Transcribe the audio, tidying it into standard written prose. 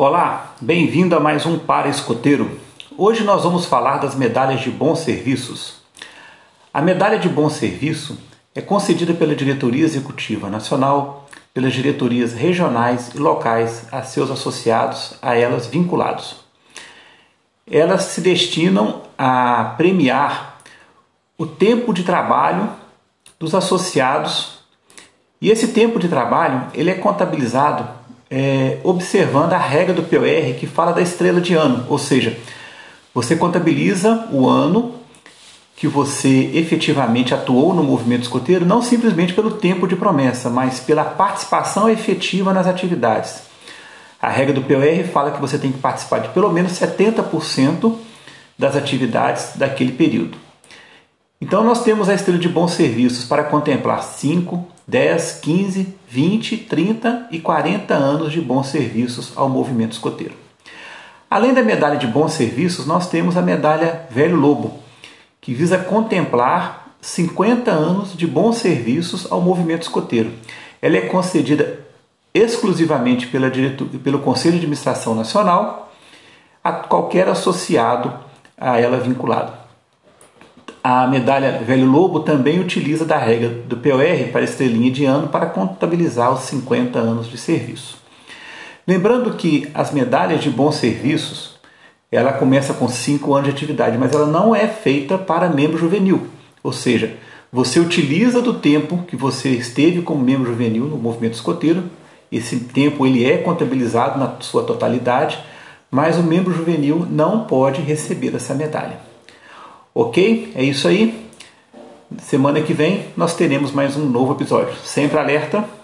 Olá, bem-vindo a mais um Para Escoteiro. Hoje nós vamos falar das medalhas de bons serviços. A medalha de bom serviço é concedida pela Diretoria Executiva Nacional, pelas diretorias regionais e locais a seus associados, a elas vinculados. Elas se destinam a premiar o tempo de trabalho dos associados, e esse tempo de trabalho ele é contabilizado observando a regra do POR que fala da estrela de ano, ou seja, você contabiliza o ano que você efetivamente atuou no movimento escoteiro, não simplesmente pelo tempo de promessa, mas pela participação efetiva nas atividades. A regra do POR fala que você tem que participar de pelo menos 70% das atividades daquele período. Então nós temos a estrela de bons serviços para contemplar 5, 10, 15, 20, 30 e 40 anos de bons serviços ao movimento escoteiro. Além da medalha de bons serviços, nós temos a medalha Velho Lobo, que visa contemplar 50 anos de bons serviços ao movimento escoteiro. Ela é concedida exclusivamente pelo Conselho de Administração Nacional a qualquer associado a ela vinculado. A medalha Velho Lobo também utiliza da regra do POR para estrelinha de ano para contabilizar os 50 anos de serviço. Lembrando que as medalhas de bons serviços, ela começa com 5 anos de atividade, mas ela não é feita para membro juvenil. Ou seja, você utiliza do tempo que você esteve como membro juvenil no movimento escoteiro, esse tempo ele é contabilizado na sua totalidade, mas o membro juvenil não pode receber essa medalha. Ok? É isso aí. Semana que vem nós teremos mais um novo episódio. Sempre alerta!